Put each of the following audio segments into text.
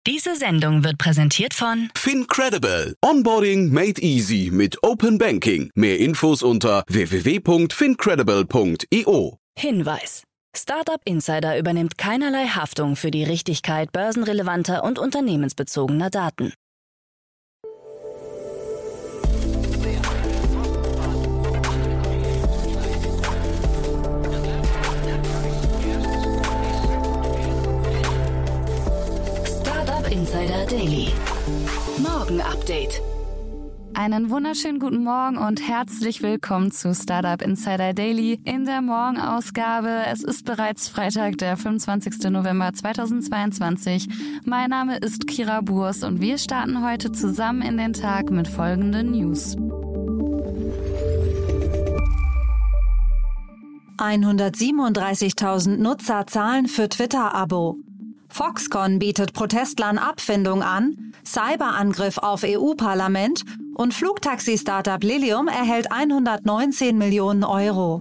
Diese Sendung wird präsentiert von FinCredible. Onboarding made easy mit Open Banking. Mehr Infos unter www.fincredible.io. Hinweis. Startup Insider übernimmt keinerlei Haftung für die Richtigkeit börsenrelevanter und unternehmensbezogener Daten. Startup Insider Daily. Morgen Update. Einen wunderschönen guten Morgen und herzlich willkommen zu Startup Insider Daily in der Morgenausgabe. Es ist bereits Freitag, der 25. November 2022. Mein Name ist Kira Burs und wir starten heute zusammen in den Tag mit folgenden News. 137.000 Nutzer zahlen für Twitter-Abo. Foxconn bietet Protestlern Abfindung an, Cyberangriff auf EU-Parlament und Flugtaxi-Startup Lilium erhält 119 Millionen Euro.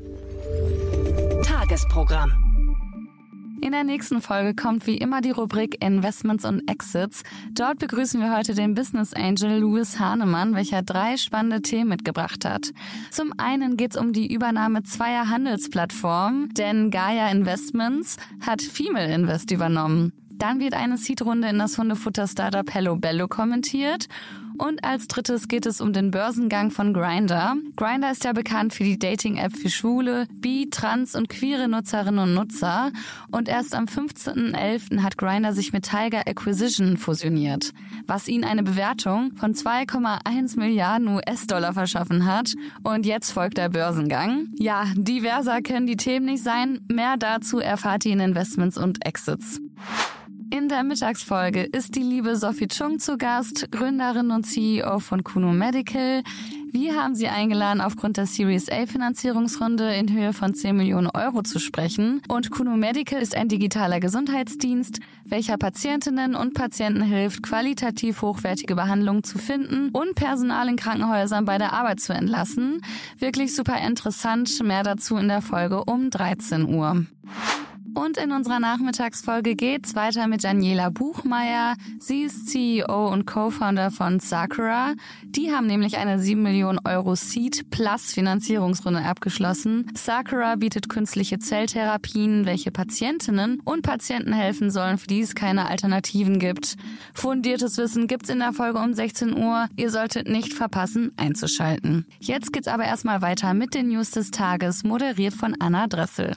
Tagesprogramm. In der nächsten Folge kommt wie immer die Rubrik Investments und Exits. Dort begrüßen wir heute den Business Angel Louis Hahnemann, welcher 3 spannende Themen mitgebracht hat. Zum einen geht es um die Übernahme zweier Handelsplattformen, denn Gaia Investments hat Female Invest übernommen. Dann wird eine Seed-Runde in das Hundefutter-Startup Hello Bello kommentiert. Und als drittes geht es um den Börsengang von Grindr. Grindr ist ja bekannt für die Dating-App für schwule, bi-, trans- und queere Nutzerinnen und Nutzer. Und erst am 15.11. hat Grindr sich mit Tiger Acquisition fusioniert, was ihnen eine Bewertung von 2,1 Milliarden US-Dollar verschaffen hat. Und jetzt folgt der Börsengang. Ja, diverser können die Themen nicht sein. Mehr dazu erfahrt ihr in Investments und Exits. In der Mittagsfolge ist die liebe Sophie Chung zu Gast, Gründerin und CEO von Kuno Medical. Wir haben sie eingeladen, aufgrund der Series A Finanzierungsrunde in Höhe von 10 Millionen Euro zu sprechen. Und Kuno Medical ist ein digitaler Gesundheitsdienst, welcher Patientinnen und Patienten hilft, qualitativ hochwertige Behandlungen zu finden und Personal in Krankenhäusern bei der Arbeit zu entlassen. Wirklich super interessant. Mehr dazu in der Folge um 13 Uhr. Und in unserer Nachmittagsfolge geht's weiter mit Daniela Buchmeier. Sie ist CEO und Co-Founder von Sakura. Die haben nämlich eine 7 Millionen Euro Seed Plus Finanzierungsrunde abgeschlossen. Sakura bietet künstliche Zelltherapien, welche Patientinnen und Patienten helfen sollen, für die es keine Alternativen gibt. Fundiertes Wissen gibt's in der Folge um 16 Uhr. Ihr solltet nicht verpassen, einzuschalten. Jetzt geht's aber erstmal weiter mit den News des Tages, moderiert von Anna Dressel.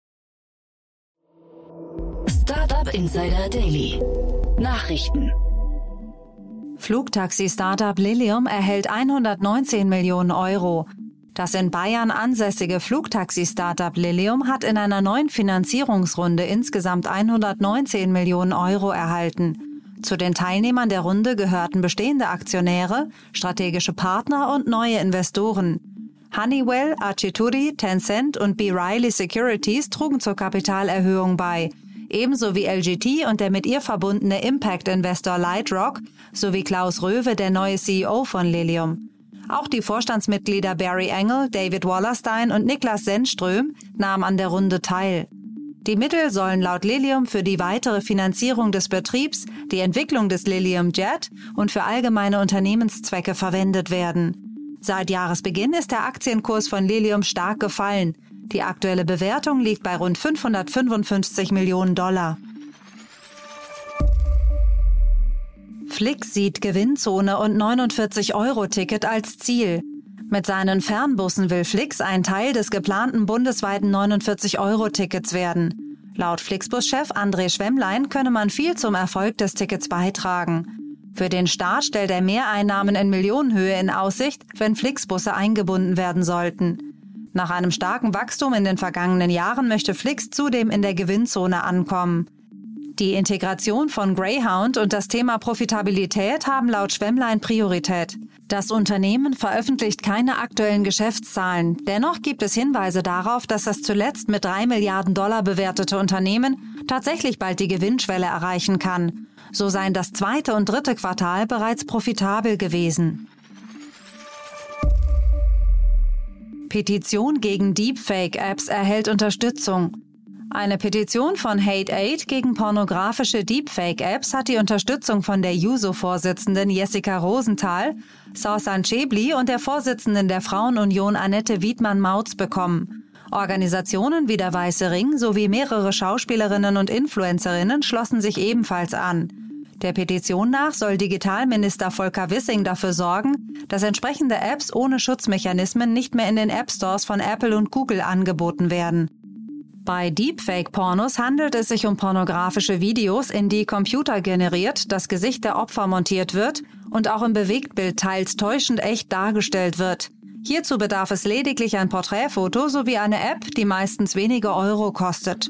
Startup Insider Daily. Nachrichten. Flugtaxi-Startup Lilium erhält 119 Millionen Euro. Das in Bayern ansässige Flugtaxi-Startup Lilium hat in einer neuen Finanzierungsrunde insgesamt 119 Millionen Euro erhalten. Zu den Teilnehmern der Runde gehörten bestehende Aktionäre, strategische Partner und neue Investoren. Honeywell, Aciturri, Tencent und B. Riley Securities trugen zur Kapitalerhöhung bei. Ebenso wie LGT und der mit ihr verbundene Impact-Investor Lightrock sowie Klaus Röwe, der neue CEO von Lilium. Auch die Vorstandsmitglieder Barry Engel, David Wallerstein und Niklas Sennström nahmen an der Runde teil. Die Mittel sollen laut Lilium für die weitere Finanzierung des Betriebs, die Entwicklung des Lilium Jet und für allgemeine Unternehmenszwecke verwendet werden. Seit Jahresbeginn ist der Aktienkurs von Lilium stark gefallen. Die aktuelle Bewertung liegt bei rund 555 Millionen $. Flix sieht Gewinnzone und 49-Euro-Ticket als Ziel. Mit seinen Fernbussen will Flix ein Teil des geplanten bundesweiten 49-Euro-Tickets werden. Laut Flixbus-Chef André Schwemmlein könne man viel zum Erfolg des Tickets beitragen. Für den Start stellt er Mehreinnahmen in Millionenhöhe in Aussicht, wenn Flixbusse eingebunden werden sollten. Nach einem starken Wachstum in den vergangenen Jahren möchte Flix zudem in der Gewinnzone ankommen. Die Integration von Greyhound und das Thema Profitabilität haben laut Schwemmlein Priorität. Das Unternehmen veröffentlicht keine aktuellen Geschäftszahlen. Dennoch gibt es Hinweise darauf, dass das zuletzt mit $3 Milliarden bewertete Unternehmen tatsächlich bald die Gewinnschwelle erreichen kann. So seien das 2. und 3. Quartal bereits profitabel gewesen. Petition gegen Deepfake-Apps erhält Unterstützung. Eine Petition von Hate8 gegen pornografische Deepfake-Apps hat die Unterstützung von der Juso-Vorsitzenden Jessica Rosenthal, Sausan Chebli und der Vorsitzenden der Frauenunion Annette Wiedmann-Mautz bekommen. Organisationen wie der Weiße Ring sowie mehrere Schauspielerinnen und Influencerinnen schlossen sich ebenfalls an. Der Petition nach soll Digitalminister Volker Wissing dafür sorgen, dass entsprechende Apps ohne Schutzmechanismen nicht mehr in den App-Stores von Apple und Google angeboten werden. Bei Deepfake-Pornos handelt es sich um pornografische Videos, in die computergeneriert das Gesicht der Opfer montiert wird und auch im Bewegtbild teils täuschend echt dargestellt wird. Hierzu bedarf es lediglich ein Porträtfoto sowie eine App, die meistens wenige Euro kostet.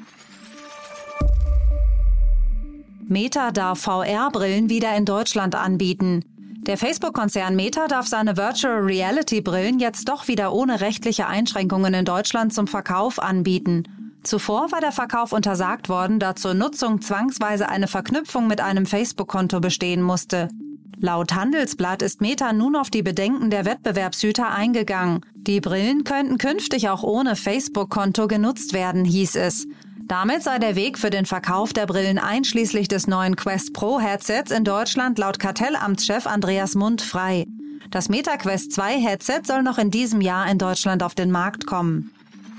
Meta darf VR-Brillen wieder in Deutschland anbieten. Der Facebook-Konzern Meta darf seine Virtual-Reality-Brillen jetzt doch wieder ohne rechtliche Einschränkungen in Deutschland zum Verkauf anbieten. Zuvor war der Verkauf untersagt worden, da zur Nutzung zwangsweise eine Verknüpfung mit einem Facebook-Konto bestehen musste. Laut Handelsblatt ist Meta nun auf die Bedenken der Wettbewerbshüter eingegangen. Die Brillen könnten künftig auch ohne Facebook-Konto genutzt werden, hieß es. Damit sei der Weg für den Verkauf der Brillen einschließlich des neuen Quest Pro-Headsets in Deutschland laut Kartellamtschef Andreas Mund frei. Das Meta Quest 2 Headset soll noch in diesem Jahr in Deutschland auf den Markt kommen.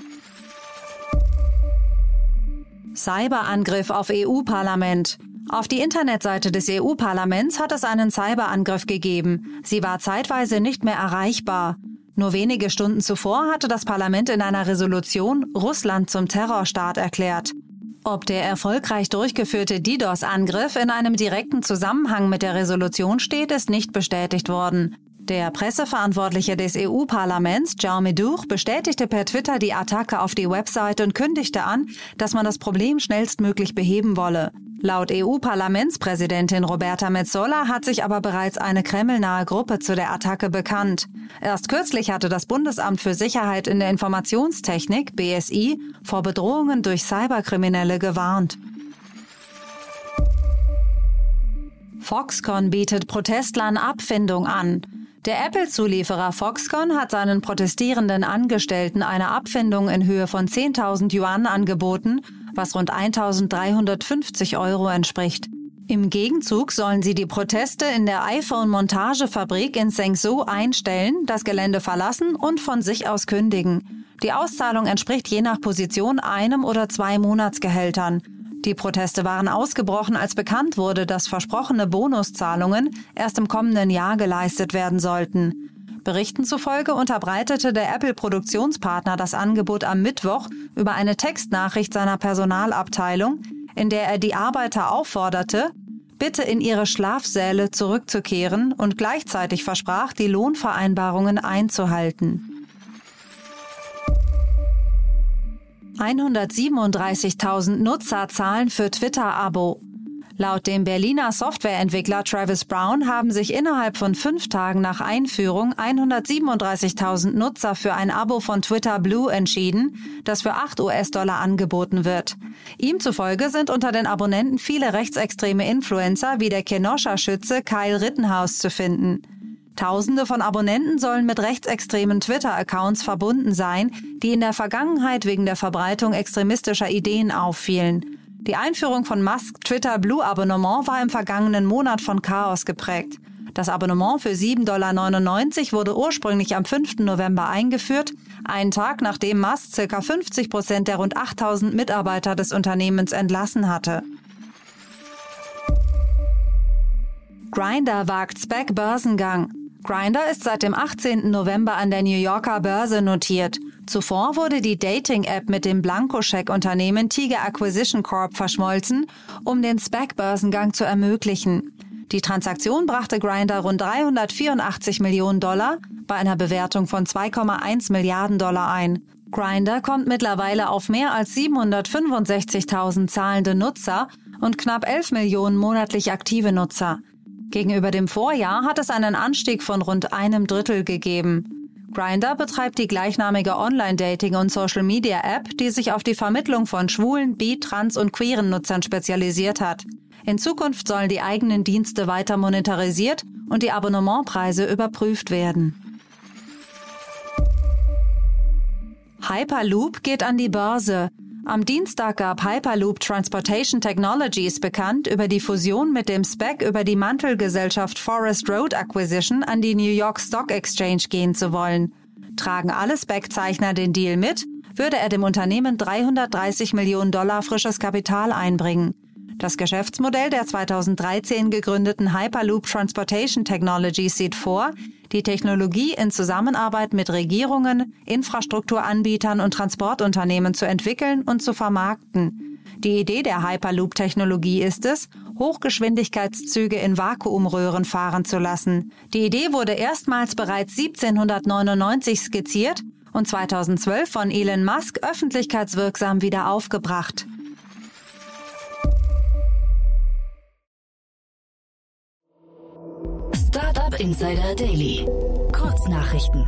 Cyberangriff auf EU-Parlament. Auf die Internetseite des EU-Parlaments hat es einen Cyberangriff gegeben. Sie war zeitweise nicht mehr erreichbar. Nur wenige Stunden zuvor hatte das Parlament in einer Resolution Russland zum Terrorstaat erklärt. Ob der erfolgreich durchgeführte DDoS-Angriff in einem direkten Zusammenhang mit der Resolution steht, ist nicht bestätigt worden. Der Presseverantwortliche des EU-Parlaments, Jaume Duch, bestätigte per Twitter die Attacke auf die Website und kündigte an, dass man das Problem schnellstmöglich beheben wolle. Laut EU-Parlamentspräsidentin Roberta Metsola hat sich aber bereits eine kremlnahe Gruppe zu der Attacke bekannt. Erst kürzlich hatte das Bundesamt für Sicherheit in der Informationstechnik, BSI, vor Bedrohungen durch Cyberkriminelle gewarnt. Foxconn bietet Protestlern Abfindung an. Der Apple-Zulieferer Foxconn hat seinen protestierenden Angestellten eine Abfindung in Höhe von 10.000 Yuan angeboten, was rund 1.350 Euro entspricht. Im Gegenzug sollen sie die Proteste in der iPhone-Montagefabrik in Zhengzhou einstellen, das Gelände verlassen und von sich aus kündigen. Die Auszahlung entspricht je nach Position 1 oder 2 Monatsgehältern. Die Proteste waren ausgebrochen, als bekannt wurde, dass versprochene Bonuszahlungen erst im kommenden Jahr geleistet werden sollten. Berichten zufolge unterbreitete der Apple-Produktionspartner das Angebot am Mittwoch über eine Textnachricht seiner Personalabteilung, in der er die Arbeiter aufforderte, bitte in ihre Schlafsäle zurückzukehren und gleichzeitig versprach, die Lohnvereinbarungen einzuhalten. 137.000 Nutzer zahlen für Twitter-Abo. Laut dem Berliner Softwareentwickler Travis Brown haben sich innerhalb von 5 Tagen nach Einführung 137.000 Nutzer für ein Abo von Twitter Blue entschieden, das für $8 angeboten wird. Ihm zufolge sind unter den Abonnenten viele rechtsextreme Influencer wie der Kenosha-Schütze Kyle Rittenhouse zu finden. Tausende von Abonnenten sollen mit rechtsextremen Twitter-Accounts verbunden sein, die in der Vergangenheit wegen der Verbreitung extremistischer Ideen auffielen. Die Einführung von Musks Twitter Blue Abonnement war im vergangenen Monat von Chaos geprägt. Das Abonnement für $7,99 wurde ursprünglich am 5. November eingeführt, einen Tag nachdem Musk ca. 50% der rund 8.000 Mitarbeiter des Unternehmens entlassen hatte. Grindr wagt SPAC-Börsengang. Grindr ist seit dem 18. November an der New Yorker Börse notiert. Zuvor wurde die Dating-App mit dem Blankoscheck-Unternehmen Tiger Acquisition Corp verschmolzen, um den SPAC-Börsengang zu ermöglichen. Die Transaktion brachte Grindr rund $384 Millionen bei einer Bewertung von $2,1 Milliarden ein. Grindr kommt mittlerweile auf mehr als 765.000 zahlende Nutzer und knapp 11 Millionen monatlich aktive Nutzer. Gegenüber dem Vorjahr hat es einen Anstieg von rund 1/3 gegeben. Grindr betreibt die gleichnamige Online-Dating- und Social-Media-App, die sich auf die Vermittlung von schwulen, bi-, trans- und queeren Nutzern spezialisiert hat. In Zukunft sollen die eigenen Dienste weiter monetarisiert und die Abonnementpreise überprüft werden. Hyperloop geht an die Börse. Am Dienstag gab Hyperloop Transportation Technologies bekannt, über die Fusion mit dem SPAC über die Mantelgesellschaft Forest Road Acquisition an die New York Stock Exchange gehen zu wollen. Tragen alle SPAC-Zeichner den Deal mit, würde er dem Unternehmen $330 Millionen frisches Kapital einbringen. Das Geschäftsmodell der 2013 gegründeten Hyperloop Transportation Technologies sieht vor, die Technologie in Zusammenarbeit mit Regierungen, Infrastrukturanbietern und Transportunternehmen zu entwickeln und zu vermarkten. Die Idee der Hyperloop-Technologie ist es, Hochgeschwindigkeitszüge in Vakuumröhren fahren zu lassen. Die Idee wurde erstmals bereits 1799 skizziert und 2012 von Elon Musk öffentlichkeitswirksam wieder aufgebracht. Startup Insider Daily. Kurznachrichten.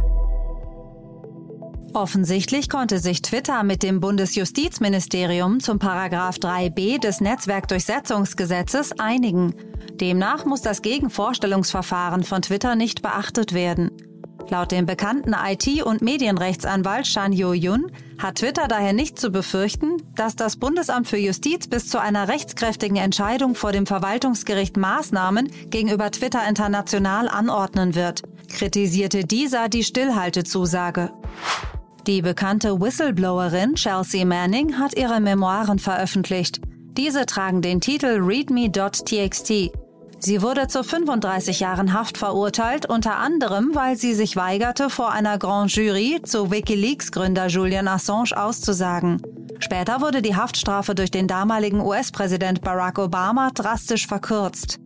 Offensichtlich konnte sich Twitter mit dem Bundesjustizministerium zum Paragraph 3b des Netzwerkdurchsetzungsgesetzes einigen. Demnach muss das Gegenvorstellungsverfahren von Twitter nicht beachtet werden. Laut dem bekannten IT- und Medienrechtsanwalt Chan Yo-Yun hat Twitter daher nicht zu befürchten, dass das Bundesamt für Justiz bis zu einer rechtskräftigen Entscheidung vor dem Verwaltungsgericht Maßnahmen gegenüber Twitter International anordnen wird, kritisierte dieser die Stillhaltezusage. Die bekannte Whistleblowerin Chelsea Manning hat ihre Memoiren veröffentlicht. Diese tragen den Titel readme.txt. Sie wurde zu 35 Jahren Haft verurteilt, unter anderem, weil sie sich weigerte, vor einer Grand Jury zu WikiLeaks-Gründer Julian Assange auszusagen. Später wurde die Haftstrafe durch den damaligen US-Präsident Barack Obama drastisch verkürzt.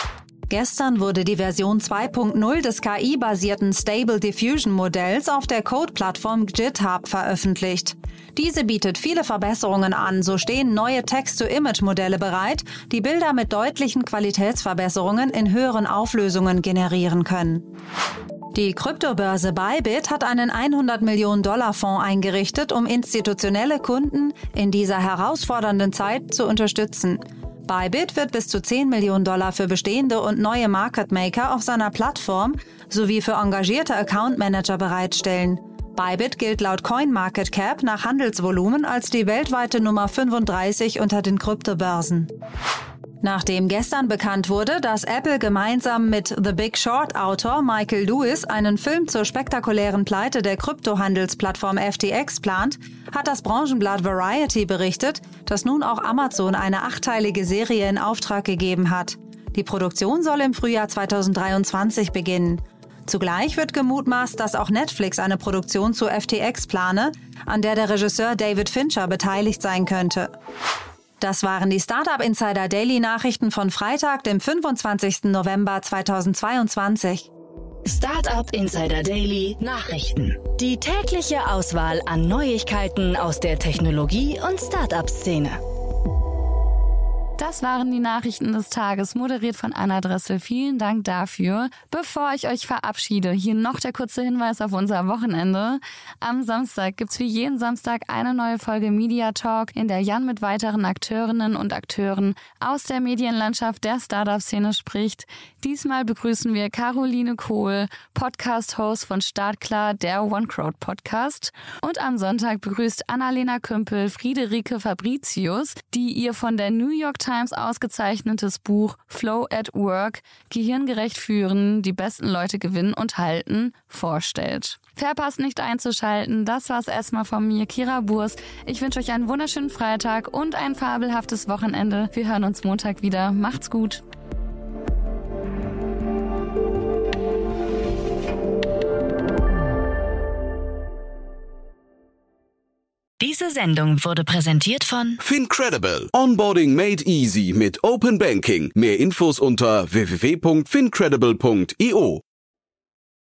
Gestern wurde die Version 2.0 des KI-basierten Stable Diffusion-Modells auf der Code-Plattform GitHub veröffentlicht. Diese bietet viele Verbesserungen an, so stehen neue Text-to-Image-Modelle bereit, die Bilder mit deutlichen Qualitätsverbesserungen in höheren Auflösungen generieren können. Die Kryptobörse Bybit hat einen $100 Millionen Fonds eingerichtet, um institutionelle Kunden in dieser herausfordernden Zeit zu unterstützen. Bybit wird bis zu $10 Millionen für bestehende und neue Market Maker auf seiner Plattform sowie für engagierte Account Manager bereitstellen. Bybit gilt laut CoinMarketCap nach Handelsvolumen als die weltweite Nummer 35 unter den Kryptobörsen. Nachdem gestern bekannt wurde, dass Apple gemeinsam mit The Big Short-Autor Michael Lewis einen Film zur spektakulären Pleite der Kryptohandelsplattform FTX plant, hat das Branchenblatt Variety berichtet, dass nun auch Amazon eine 8-teilige Serie in Auftrag gegeben hat. Die Produktion soll im Frühjahr 2023 beginnen. Zugleich wird gemutmaßt, dass auch Netflix eine Produktion zu FTX plane, an der der Regisseur David Fincher beteiligt sein könnte. Das waren die Startup Insider Daily Nachrichten von Freitag, dem 25. November 2022. Startup Insider Daily Nachrichten. Die tägliche Auswahl an Neuigkeiten aus der Technologie- und Startup-Szene. Das waren die Nachrichten des Tages, moderiert von Anna Dressel. Vielen Dank dafür. Bevor ich euch verabschiede, hier noch der kurze Hinweis auf unser Wochenende. Am Samstag gibt's wie jeden Samstag eine neue Folge Media Talk, in der Jan mit weiteren Akteurinnen und Akteuren aus der Medienlandschaft der Startup-Szene spricht. Diesmal begrüßen wir Caroline Kohl, Podcast-Host von Startklar, der OneCrowd-Podcast. Und am Sonntag begrüßt Annalena Kümpel Friederike Fabricius, die ihr von der New York Times ausgezeichnetes Buch Flow at Work, gehirngerecht führen, die besten Leute gewinnen und halten, vorstellt. Verpasst nicht einzuschalten, das war's erstmal von mir, Kira Burs. Ich wünsche euch einen wunderschönen Freitag und ein fabelhaftes Wochenende. Wir hören uns Montag wieder. Macht's gut. Diese Sendung wurde präsentiert von Fincredible. Onboarding made easy mit Open Banking. Mehr Infos unter www.fincredible.io.